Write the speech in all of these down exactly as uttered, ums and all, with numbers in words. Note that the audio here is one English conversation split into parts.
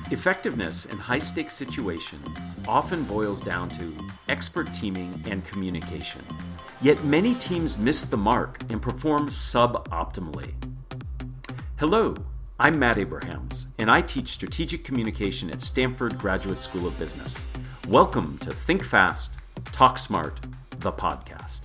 Effectiveness in high-stakes situations often boils down to expert teaming and communication. Yet many teams miss the mark and perform suboptimally. Hello, I'm Matt Abrahams, and I teach strategic communication at Stanford Graduate School of Business. Welcome to Think Fast, Talk Smart, the podcast.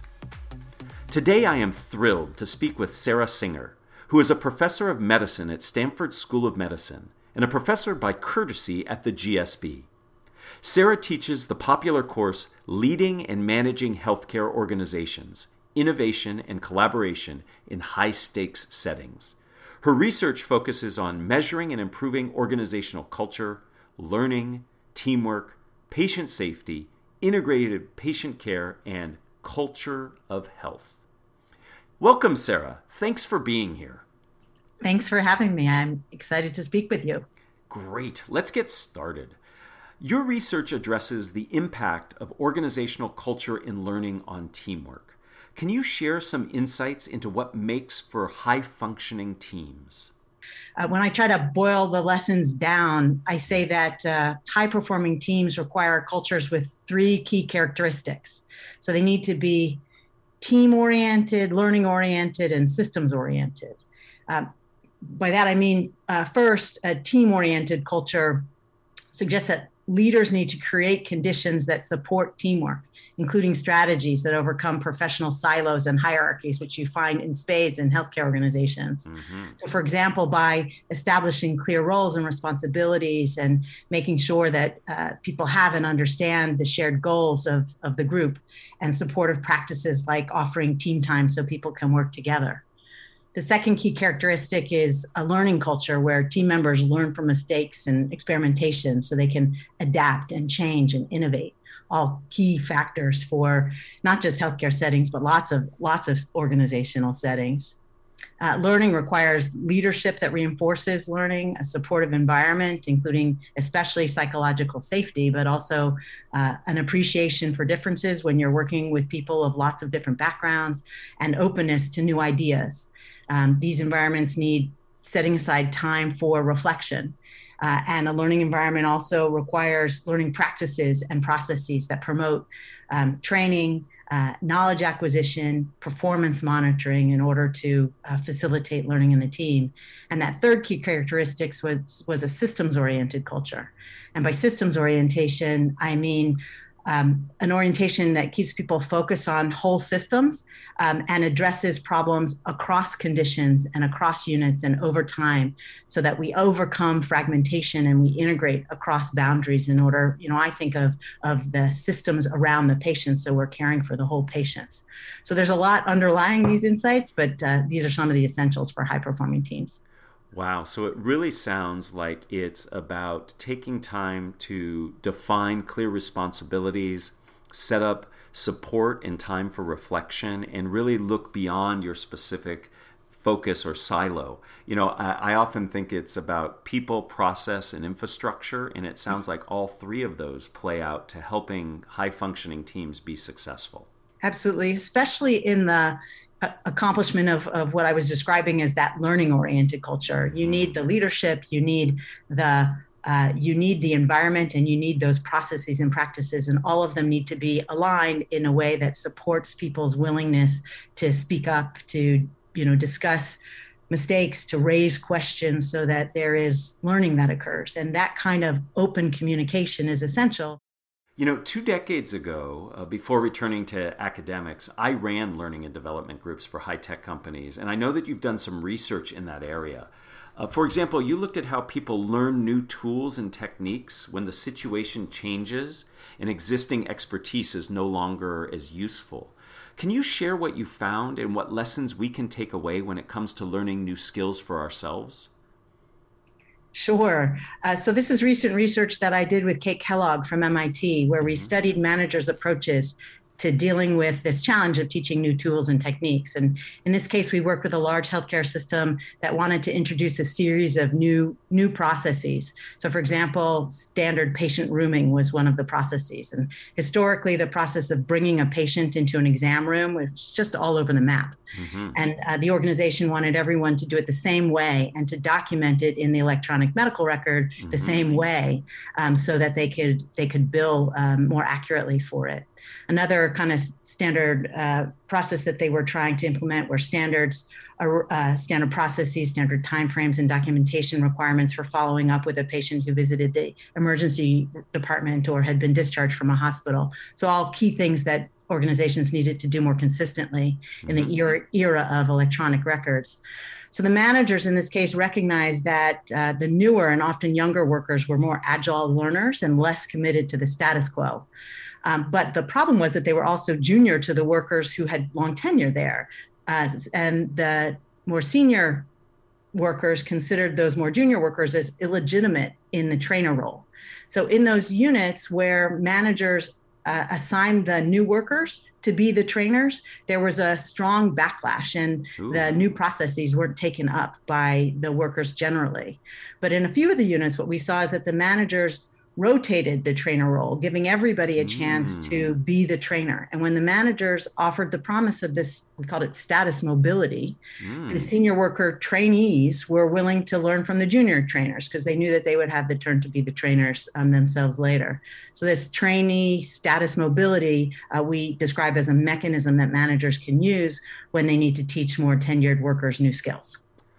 Today I am thrilled to speak with Sarah Singer, who is a professor of medicine at Stanford School of Medicine and a professor by courtesy at the G S B. Sarah teaches the popular course Leading and Managing Healthcare Organizations, Innovation and Collaboration in High-Stakes Settings. Her research focuses on measuring and improving organizational culture, learning, teamwork, patient safety, integrated patient care, and culture of health. Welcome, Sarah. Thanks for being here. Thanks for having me. I'm excited to speak with you. Great. Let's get started. Your research addresses the impact of organizational culture in learning on teamwork. Can you share some insights into what makes for high-functioning teams? Uh, when I try to boil the lessons down, I say that uh, high-performing teams require cultures with three key characteristics. So they need to be team-oriented, learning-oriented, and systems-oriented. Um, by that, I mean, uh, first, a team-oriented culture suggests that leaders need to create conditions that support teamwork, including strategies that overcome professional silos and hierarchies, which you find in spades in healthcare organizations. Mm-hmm. So, for example, by establishing clear roles and responsibilities and making sure that uh, people have and understand the shared goals of, of the group, and supportive practices like offering team time so people can work together. The second key characteristic is a learning culture where team members learn from mistakes and experimentation so they can adapt and change and innovate, all key factors for not just healthcare settings, but lots of lots of organizational settings. Uh, learning requires leadership that reinforces learning, a supportive environment, including especially psychological safety, but also uh, an appreciation for differences when you're working with people of lots of different backgrounds, and openness to new ideas. Um, these environments need setting aside time for reflection. Uh, and a learning environment also requires learning practices and processes that promote um, training, uh, knowledge acquisition, performance monitoring in order to uh, facilitate learning in the team. And that third key characteristic was, was a systems-oriented culture. And by systems orientation, I mean Um, an orientation that keeps people focused on whole systems um, and addresses problems across conditions and across units and over time, so that we overcome fragmentation and we integrate across boundaries in order, you know, I think of, of the systems around the patient, so we're caring for the whole patients. So there's a lot underlying these insights, but uh, these are some of the essentials for high-performing teams. Wow. So it really sounds like it's about taking time to define clear responsibilities, set up support and time for reflection, and really look beyond your specific focus or silo. You know, I, I often think it's about people, process, and infrastructure, and it sounds like all three of those play out to helping high-functioning teams be successful. Absolutely, especially in the accomplishment of, of what I was describing as that learning-oriented culture. You need the leadership, you need the uh, you need the environment, and you need those processes and practices, and all of them need to be aligned in a way that supports people's willingness to speak up, to you know discuss mistakes, to raise questions, so that there is learning that occurs. And that kind of open communication is essential. You know, two decades ago, uh, before returning to academics, I ran learning and development groups for high-tech companies, and I know that you've done some research in that area. Uh, for example, you looked at how people learn new tools and techniques when the situation changes and existing expertise is no longer as useful. Can you share what you found and what lessons we can take away when it comes to learning new skills for ourselves? Sure. Uh, so this is recent research that I did with Kate Kellogg from M I T, where we studied managers' approaches to dealing with this challenge of teaching new tools and techniques. And in this case, we worked with a large healthcare system that wanted to introduce a series of new, new processes. So for example, standard patient rooming was one of the processes. And historically, the process of bringing a patient into an exam room was just all over the map. Mm-hmm. And uh, the organization wanted everyone to do it the same way and to document it in the electronic medical record mm-hmm. the same way, um, so that they could they could bill um, more accurately for it. Another kind of standard uh, process that they were trying to implement were standards, uh, standard processes, standard timeframes, and documentation requirements for following up with a patient who visited the emergency department or had been discharged from a hospital. So all key things that organizations needed to do more consistently in the era, era of electronic records. So the managers in this case recognized that uh, the newer and often younger workers were more agile learners and less committed to the status quo. Um, but the problem was that they were also junior to the workers who had long tenure there. Uh, and the more senior workers considered those more junior workers as illegitimate in the trainer role. So in those units where managers uh, assigned the new workers to be the trainers, there was a strong backlash, and Ooh. The new processes weren't taken up by the workers generally. But in a few of the units, what we saw is that the managers rotated the trainer role, giving everybody a chance mm. to be the trainer. And when the managers offered the promise of this, we called it status mobility, mm. the senior worker trainees were willing to learn from the junior trainers because they knew that they would have the turn to be the trainers um, themselves later. So this trainee status mobility, uh, we describe as a mechanism that managers can use when they need to teach more tenured workers new skills.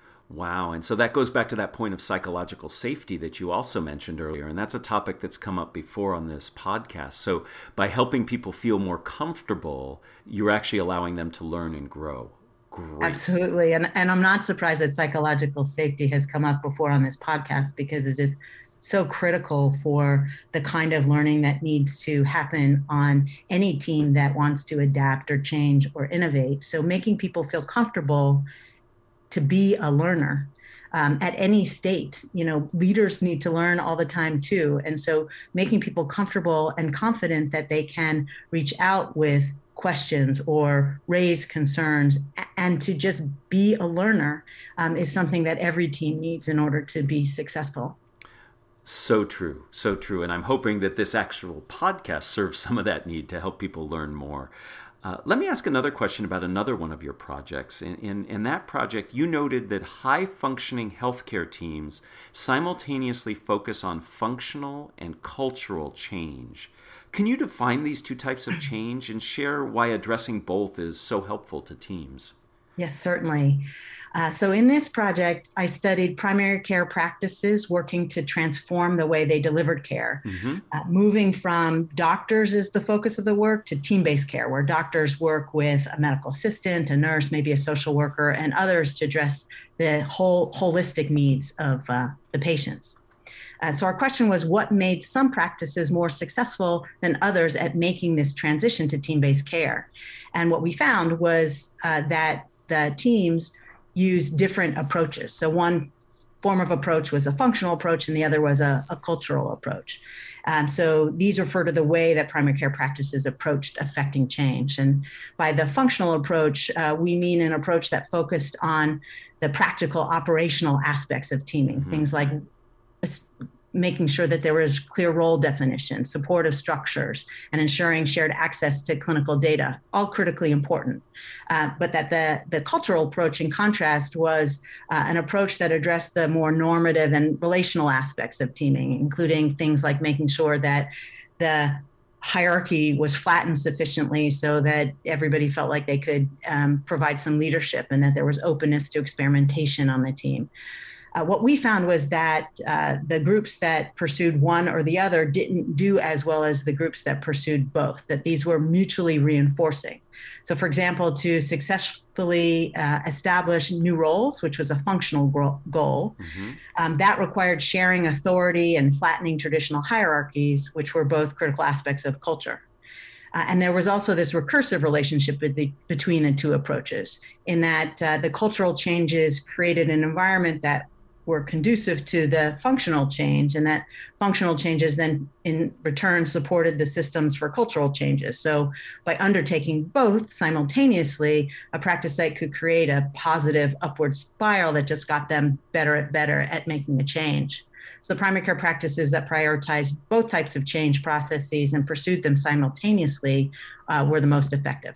Wow. And so that goes back to that point of psychological safety that you also mentioned earlier. And that's a topic that's come up before on this podcast. So by helping people feel more comfortable, you're actually allowing them to learn and grow. Great. Absolutely. And, and I'm not surprised that psychological safety has come up before on this podcast, because it is so critical for the kind of learning that needs to happen on any team that wants to adapt or change or innovate. So making people feel comfortable to be a learner um, at any state. You know, leaders need to learn all the time too. And so making people comfortable and confident that they can reach out with questions or raise concerns and to just be a learner um, is something that every team needs in order to be successful. So true, so true. And I'm hoping that this actual podcast serves some of that need to help people learn more. Uh, let me ask another question about another one of your projects. In, in, in that project, you noted that high-functioning healthcare teams simultaneously focus on functional and cultural change. Can you define these two types of change and share why addressing both is so helpful to teams? Yes, certainly. Uh, so in this project, I studied primary care practices working to transform the way they delivered care, mm-hmm. uh, moving from doctors as the focus of the work to team-based care, where doctors work with a medical assistant, a nurse, maybe a social worker, and others to address the whole holistic needs of uh, the patients. Uh, so our question was, what made some practices more successful than others at making this transition to team-based care? And what we found was uh, that the teams use different approaches. So one form of approach was a functional approach and the other was a, a cultural approach. Um, so these refer to the way that primary care practices approached affecting change. And by the functional approach, uh, we mean an approach that focused on the practical operational aspects of teaming, mm-hmm. things like making sure that there was clear role definition, supportive structures, and ensuring shared access to clinical data, all critically important. Uh, but that the, the cultural approach, in contrast, was uh, an approach that addressed the more normative and relational aspects of teaming, including things like making sure that the hierarchy was flattened sufficiently so that everybody felt like they could um, provide some leadership and that there was openness to experimentation on the team. Uh, what we found was that uh, the groups that pursued one or the other didn't do as well as the groups that pursued both, that these were mutually reinforcing. So, for example, to successfully uh, establish new roles, which was a functional gro- goal, mm-hmm. um, that required sharing authority and flattening traditional hierarchies, which were both critical aspects of culture. Uh, and there was also this recursive relationship with the, between the two approaches, in that uh, the cultural changes created an environment that were conducive to the functional change, and that functional changes then in return supported the systems for cultural changes. So by undertaking both simultaneously, a practice site could create a positive upward spiral that just got them better at better at making the change. So the primary care practices that prioritized both types of change processes and pursued them simultaneously uh, were the most effective.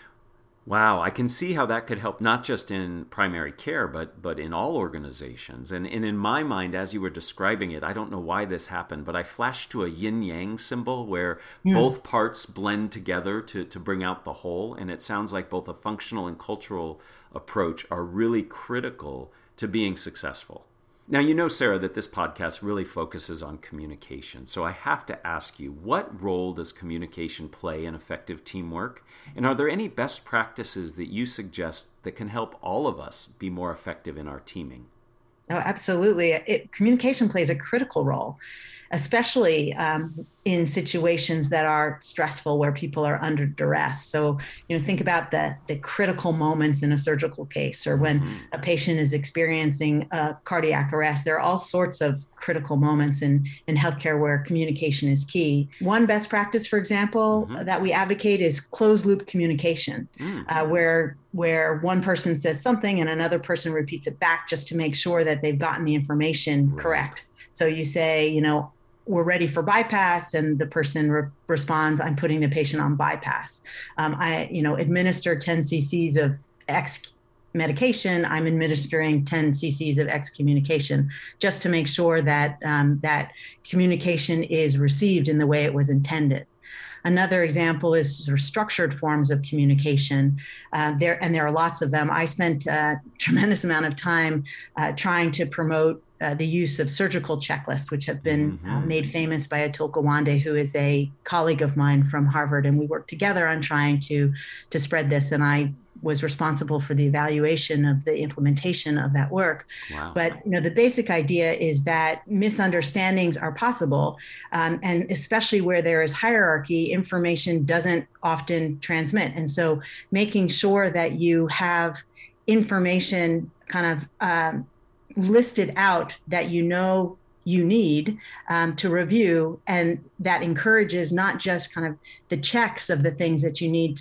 Wow, I can see how that could help not just in primary care, but but in all organizations. And, and in my mind, as you were describing it, I don't know why this happened, but I flashed to a yin-yang symbol where yeah. both parts blend together to, to bring out the whole. And it sounds like both a functional and cultural approach are really critical to being successful. Now, you know, Sarah, that this podcast really focuses on communication. So I have to ask you, what role does communication play in effective teamwork? And are there any best practices that you suggest that can help all of us be more effective in our teaming? Oh, absolutely. It, communication plays a critical role, especially um, in situations that are stressful where people are under duress. So, you know, think about the, the critical moments in a surgical case, or when mm-hmm. a patient is experiencing a cardiac arrest. There are all sorts of critical moments in, in healthcare where communication is key. One best practice, for example, mm-hmm. that we advocate is closed loop communication, mm-hmm. uh, where where one person says something and another person repeats it back just to make sure that they've gotten the information right. correct. So you say, you know, we're ready for bypass, and the person re- responds, I'm putting the patient on bypass. Um, I, you know, administer ten cc's of X medication. I'm administering ten cc's of X communication, just to make sure that um, that communication is received in the way it was intended. Another example is sort of structured forms of communication. Uh, there, and there are lots of them. I spent a tremendous amount of time uh, trying to promote uh, the use of surgical checklists, which have been mm-hmm. uh, made famous by Atul Gawande, who is a colleague of mine from Harvard. And we worked together on trying to, to spread this. And I was responsible for the evaluation of the implementation of that work. Wow. But you know, the basic idea is that misunderstandings are possible, um, and especially where there is hierarchy, information doesn't often transmit. And so making sure that you have information kind of um, listed out that you know you need um, to review, and that encourages not just kind of the checks of the things that you need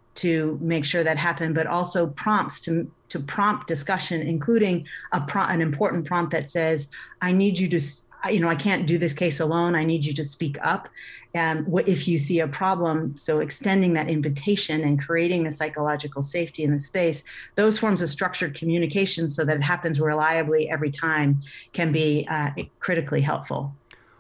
to make sure that happen, but also prompts to to prompt discussion, including a pro- an important prompt that says, I need you to, you know, I can't do this case alone. I need you to speak up. Um, what if you see a problem? So extending that invitation and creating the psychological safety in the space, those forms of structured communication so that it happens reliably every time can be uh, critically helpful.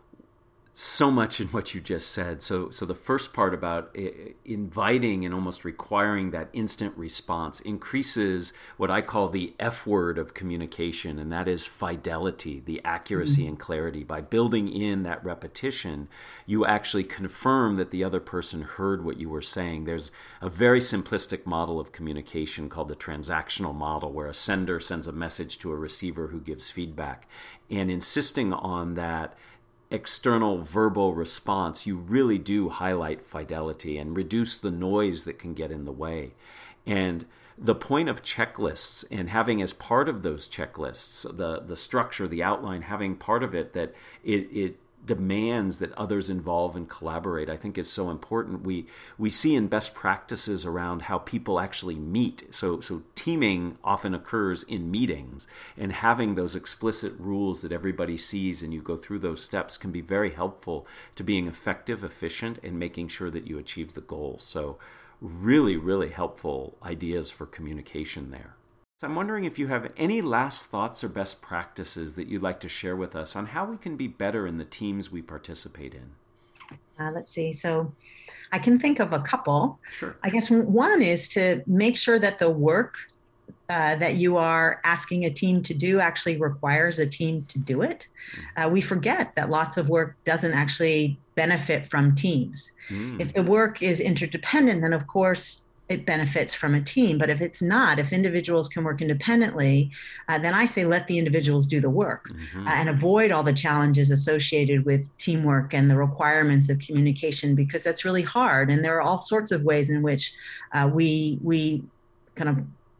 So much in what you just said. So so the first part about inviting and almost requiring that instant response increases what I call the F word of communication, and that is fidelity, the accuracy mm-hmm. and clarity. By building in that repetition, you actually confirm that the other person heard what you were saying. There's a very simplistic model of communication called the transactional model, where a sender sends a message to a receiver who gives feedback. And insisting on that external verbal response, you really do highlight fidelity and reduce the noise that can get in the way. And the point of checklists, and having as part of those checklists, the, the structure, the outline, having part of it that it, it demands that others involve and collaborate, I think is so important. We we see in best practices around how people actually meet. So so teaming often occurs in meetings, and having those explicit rules that everybody sees and you go through those steps can be very helpful to being effective, efficient, and making sure that you achieve the goal. So really, really helpful ideas for communication there. So I'm wondering if you have any last thoughts or best practices that you'd like to share with us on how we can be better in the teams we participate in. Uh, let's see. So I can think of a couple. Sure. I guess one is to make sure that the work uh, that you are asking a team to do actually requires a team to do it. Uh, we forget that lots of work doesn't actually benefit from teams. Mm. If the work is interdependent, then of course it benefits from a team. But if it's not, if individuals can work independently, uh, then I say let the individuals do the work mm-hmm. uh, and avoid all the challenges associated with teamwork and the requirements of communication, because that's really hard. And there are all sorts of ways in which uh, we we kind of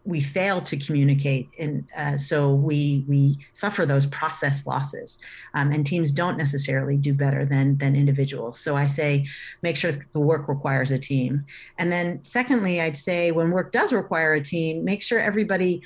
we fail to communicate, and uh, so we we suffer those process losses, um, and teams don't necessarily do better than than individuals. So I say, make sure the work requires a team, and then secondly, I'd say when work does require a team, make sure everybody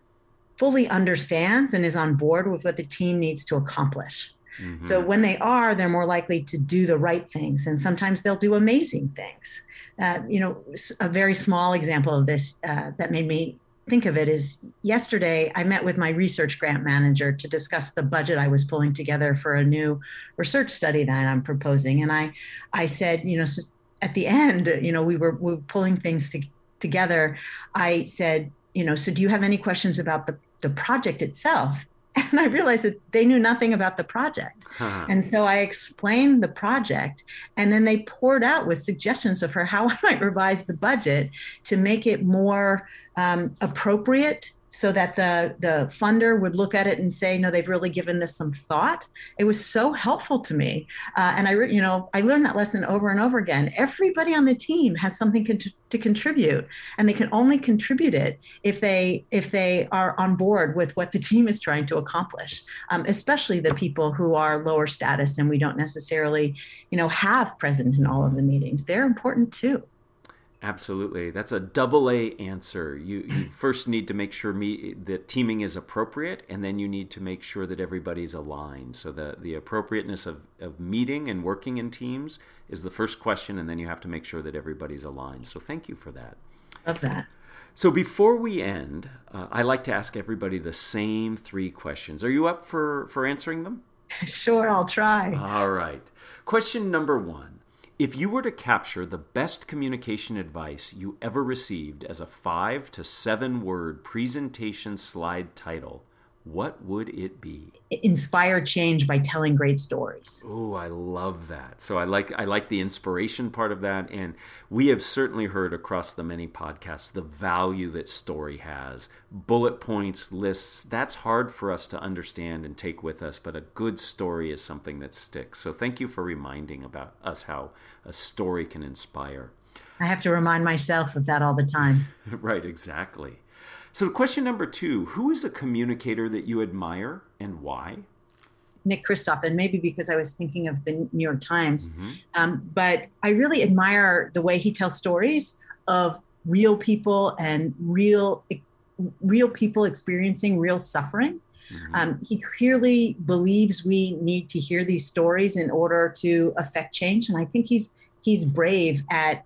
fully understands and is on board with what the team needs to accomplish. Mm-hmm. So when they are, they're more likely to do the right things, and sometimes they'll do amazing things. Uh, you know, a very small example of this uh, that made me think of it is yesterday I met with my research grant manager to discuss the budget I was pulling together for a new research study that I'm proposing. And I, I said, you know, so at the end, you know, we were, we were pulling things to, together. I said, you know, so do you have any questions about the, the project itself? And I realized that they knew nothing about the project. Huh. And so I explained the project, and then they poured out with suggestions of for how I might revise the budget to make it more um, appropriate, so that the, the funder would look at it and say, no, they've really given this some thought. It was so helpful to me. Uh, and I, you know, I learned that lesson over and over again. Everybody on the team has something con- to contribute, and they can only contribute it if they, if they are on board with what the team is trying to accomplish, um, especially the people who are lower status and we don't necessarily, you know, have present in all of the meetings. They're important too. Absolutely. That's a double A answer. You, you first need to make sure me, that teaming is appropriate, and then you need to make sure that everybody's aligned. So the, the appropriateness of, of meeting and working in teams is the first question, and then you have to make sure that everybody's aligned. So thank you for that. Love that. So before we end, uh, I like to ask everybody the same three questions. Are you up for, for answering them? Sure, I'll try. All right. Question number one. If you were to capture the best communication advice you ever received as a five to seven word presentation slide title, what would it be? Inspire change by telling great stories. Oh, I love that. So I like I like the inspiration part of that. And we have certainly heard across the many podcasts the value that story has. Bullet points, lists, that's hard for us to understand and take with us, but a good story is something that sticks. So thank you for reminding about us how a story can inspire. I have to remind myself of that all the time. Right, exactly. So question number two, who is a communicator that you admire and why? Nick Kristof, and maybe because I was thinking of the New York Times, mm-hmm. um, but I really admire the way he tells stories of real people and real, real people experiencing real suffering. Mm-hmm. Um, he clearly believes we need to hear these stories in order to affect change. And I think he's, he's brave at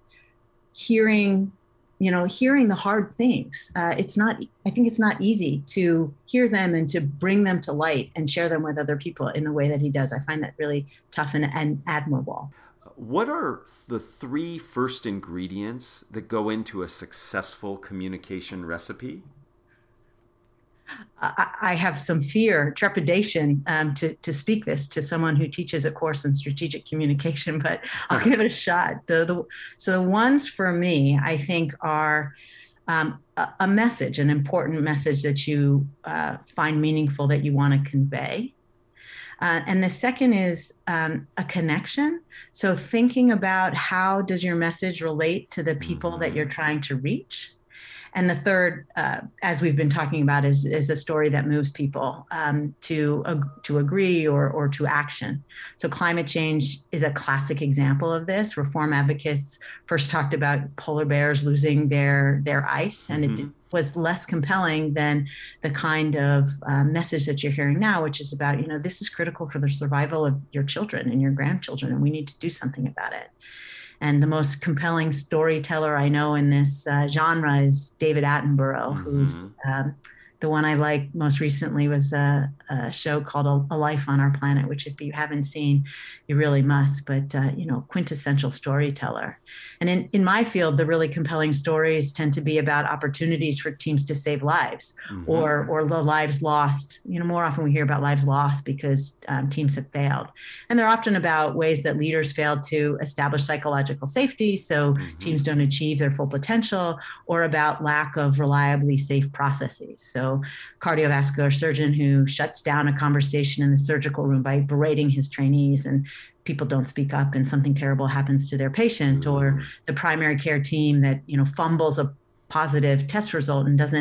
hearing you know, hearing the hard things. Uh, it's not, I think it's not easy to hear them and to bring them to light and share them with other people in the way that he does. I find that really tough and, and admirable. What are the three first ingredients that go into a successful communication recipe? I, I have some fear, trepidation um, to, to speak this to someone who teaches a course in strategic communication, but I'll give it a shot. The, the, so the ones for me, I think, are um, a, a message, an important message that you uh, find meaningful, that you want to convey. Uh, and the second is um, a connection. So thinking about how does your message relate to the people mm-hmm. that you're trying to reach. And the third, uh, as we've been talking about, is, is a story that moves people um, to uh, to agree or or to action. So climate change is a classic example of this. Reform advocates first talked about polar bears losing their their ice, and mm-hmm. it was less compelling than the kind of uh, message that you're hearing now, which is about, you know, this is critical for the survival of your children and your grandchildren, and we need to do something about it. And the most compelling storyteller I know in this uh, genre is David Attenborough, mm-hmm. who's um, the one I liked most recently was a, a show called a, a Life on Our Planet, which if you haven't seen, you really must. But, uh, you know, quintessential storyteller. And in, in my field, the really compelling stories tend to be about opportunities for teams to save lives mm-hmm. or or the lives lost. You know, more often we hear about lives lost because um, teams have failed. And they're often about ways that leaders failed to establish psychological safety so mm-hmm. teams don't achieve their full potential, or about lack of reliably safe processes. So cardiovascular surgeon who shuts down a conversation in the surgical room by berating his trainees and people don't speak up and something terrible happens to their patient, or the primary care team that, you know, fumbles a positive test result and doesn't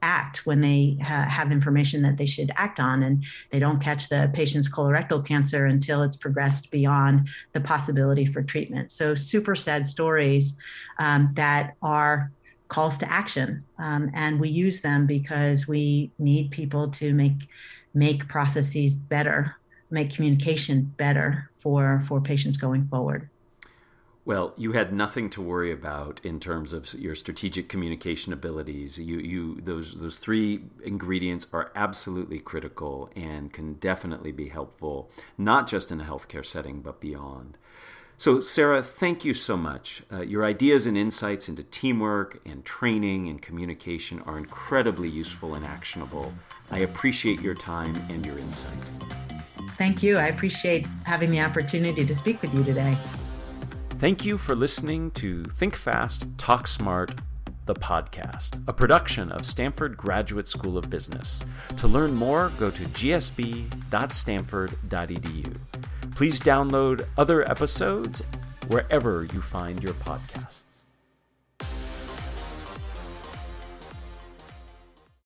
act when they uh, have information that they should act on, and they don't catch the patient's colorectal cancer until it's progressed beyond the possibility for treatment. So super sad stories um, that are calls to action, um, and we use them because we need people to make make processes better, make communication better for for patients going forward. Well, you had nothing to worry about in terms of your strategic communication abilities. You, you, those, those three ingredients are absolutely critical and can definitely be helpful, not just in a healthcare setting, but beyond. So, Sarah, thank you so much. Uh, your ideas and insights into teamwork and training and communication are incredibly useful and actionable. I appreciate your time and your insight. Thank you. I appreciate having the opportunity to speak with you today. Thank you for listening to Think Fast, Talk Smart, the podcast, a production of Stanford Graduate School of Business. To learn more, go to g s b dot stanford dot e d u. Please download other episodes wherever you find your podcasts.